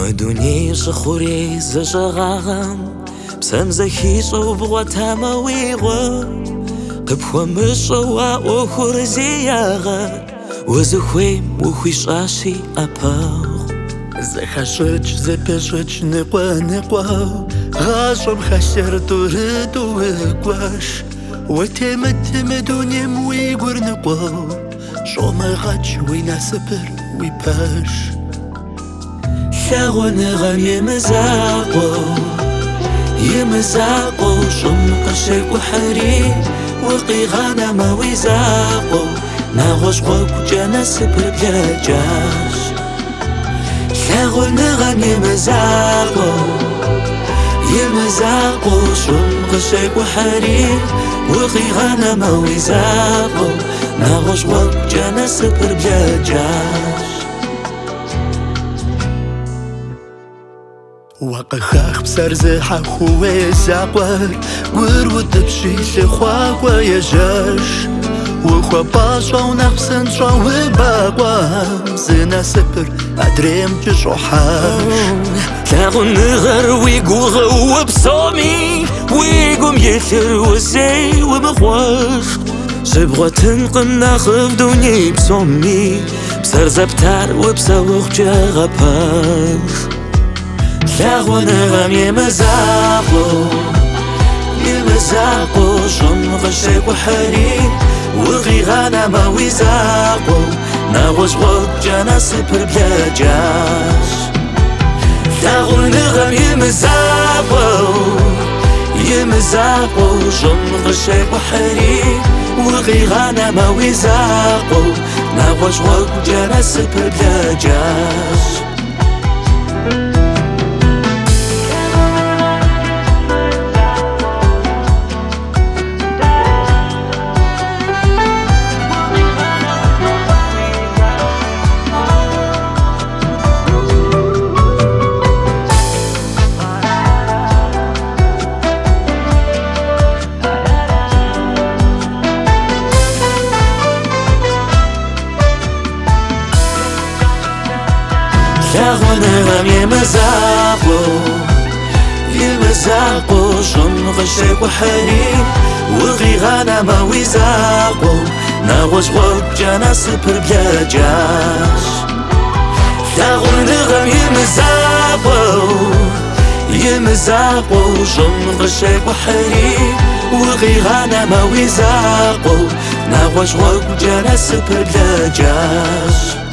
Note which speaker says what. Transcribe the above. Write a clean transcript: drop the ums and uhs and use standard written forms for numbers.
Speaker 1: مدوني شخوري زجاغام بسام زخي شو بغواتها ويغو قبخو مشوا أخور زياغا وزخوي وخوي شاشي أباغ
Speaker 2: زخشج زبجج نقوا غاشم خشر تردو وقواش وتمدوني ويقور نقوا شو ما غاج ويناسبر ويباش
Speaker 1: ثاغون غام يمزاقو شم قشك وحري وقيغانا ما ويزاقو ناغوش غوك جانا سبر بلاجاش ثاغون غام يمزاقو شم قشك وحري وقيغانا ما ويزاقو ناغوش غوك جانا سبر بلاجاش
Speaker 2: وقخاخ بسر زحا خوي زاقوار ورود بشي لخواقوا يجاش وخوا باشا ونقصن شو باقوام زنا سبر أدريم جشوحاش
Speaker 1: تاغن غر ويقوغ وبصومي ويقوم يثر وزي ومغواش جبغوا تنقم ناخذ دوني بصومي بسر زبتار وبسوخ جاغباش ثاغون غام يمزاقو شم غشيك وحري وغيغانا ما ويزاقو ناغوش غوك جانا سبر بلاجاش ثاغون غام يمزاقو شم غشيك وحري وغيغانا ما ويزاقو ناغوش غوك جانا سبر بلاجاش ثاغون غام يمزاقو شم غشيك وحري وغيغانا ما ويزاقو ناغوش غوك جانا سبر بلاجاش ثاغون غام يمزاقو شم غشيك وحري وغيغانا ما ويزاقو ناغوش غوك جانا سبر بلاجاش